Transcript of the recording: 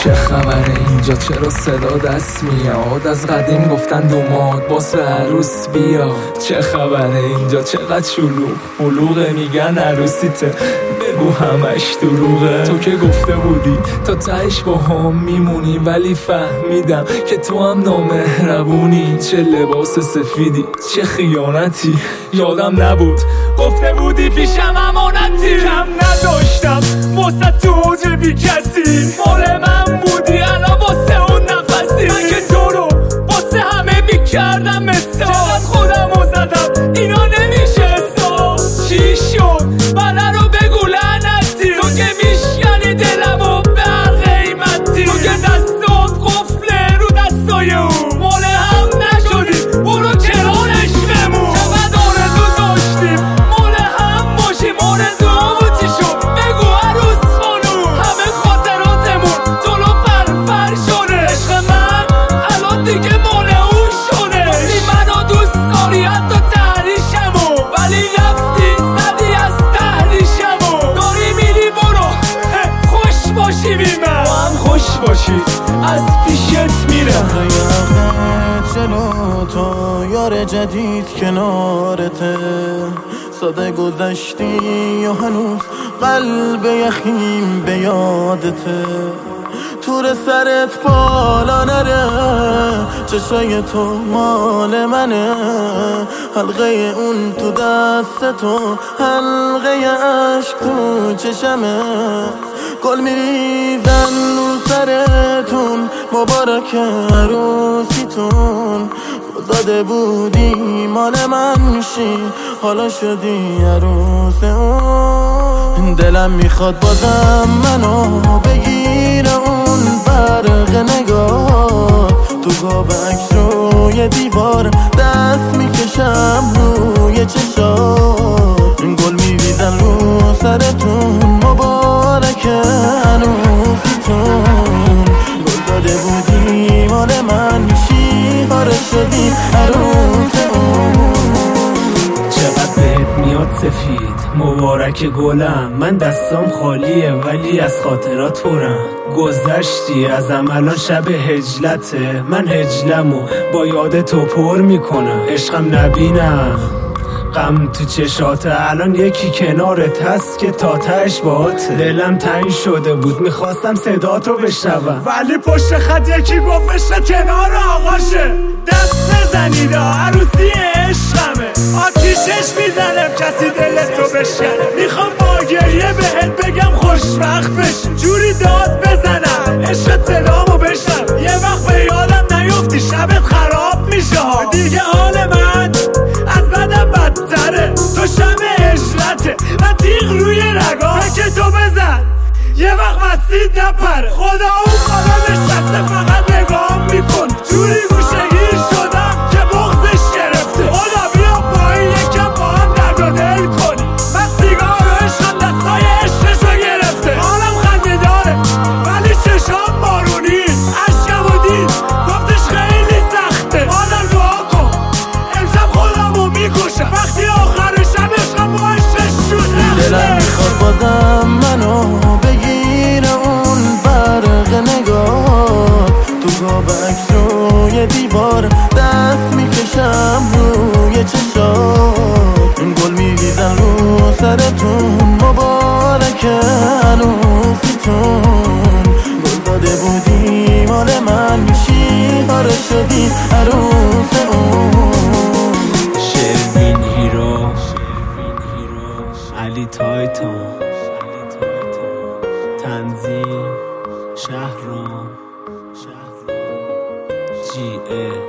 چه خبره اینجا؟ چرا صدا دست میاد؟ از قدیم گفتن دوماد باسه عروس بیا. چه خبره اینجا؟ چقدر شلوغ بلوغه، میگن عروسیته، بگو همش دروغه. تو که گفته بودی تا تهش با هم میمونی، ولی فهمیدم که تو هم نامهربونی. چه لباس سفیدی، چه خیانتی، یادم نبود گفته بودی پیشم امانتی. کم نداشتم واسه تو بی کسی، مال من بودی الان واسه اون نفسی. من که تو رو واسه همه میکردم مثال، خودم رو زدم اینا نمیشه حساب. چی شد؟ بله رو بگو لعنتی، تو که میشکنی دلم و به هر قیمتی. تو که دستات قفله رو دستای اون، مال هم نشدی برو کنارش بمون. چقدر آرزو داشتیم مال هم باشیم، آرزو بود چی شد؟ بگو عروس خانوم. همه خاطراتمون جلو پر شده، عشق من الان دیگه مال اون شده. گفتی منو دوست داری حتی تحریشمو، ولی رفتی زدی از تحریشمو. داری میری برو خوش باشی بی من، تو هم خوش باشی از پیشت میرم. جلو تو یار جدید کنارته، ساده گذشتی یا هنوز قلب یخیم به یادته. تور سرت بالا نره، چشای تو مال منه، حلقه اون تو دست تو، حلقه عشق تو چشمه. گل میریزن رو سرتون، مبارک عروسیتون. داده بودی مال من میشی، حالا شدی عروس اون. دلم میخواد بازم منو بگیره اون برق نگاه، تو گاب عکس روی دیوار دست میکشم روی چشات. گل میریزن رو سرتون، مبارک عروسیتون. گل داده بودی مال من میشی، حالا شدی عروس اون. چقدر بهت میاد سفید مبارک گلم، من دستام خالیه ولی از خاطرات پرم. گذشتی ازم الان شب هجلته، من هجلمو با یاد تو پر میکنم. عشقم نبینم غم تو چشاته، الان یکی کنارت هست که تا تهش باهاته. دلم تنگ شده بود میخواستم صداتو بشنوم، ولی پشت خط یکی گفت عشق کنار آقاشه. دست بزنید عروسی عشقمه، آتیشش میزنم کسی دلتو بشکنه. میخوام با گریه بهت بگم خوشبخت بشی، جوری داد بزنم عشق صدامو بشنم. یه وقت به یادم نیفتی شبت خراب میشه دیگه، حال من از بدم بدتره. تو شب عشرته من تیغ روی رگاه، که تو بزن یه وقت مسید نپره. خدا اون خدا نشسته فقط نگاه میکن، جوری گوشگیر شدم که بغضش گرفته. خدا بیا پایین یکم با هم درد و دل کنی. من سیگار و عشق دستای عشقشو گرفته، حالم خنده داره ولی چشام بارونی. عشقم و دید گفتش خیلی سخته، حالا دعا کن امشب خودمو میکشم. وقتی آخر شب عشقم با عشقش شد رخته. دلم میخواد بازم منو بگیره اون برق نگاه، تو گاب عکس روی دیوار دست میکشم روی چشات. گل میریزن رو سرتون، مبارک عروسیتون. گل داده بودی مال من میشی، حالا شدی عروس اون. شروین هیرو، علی تایتون، تنظیم شهرام، GA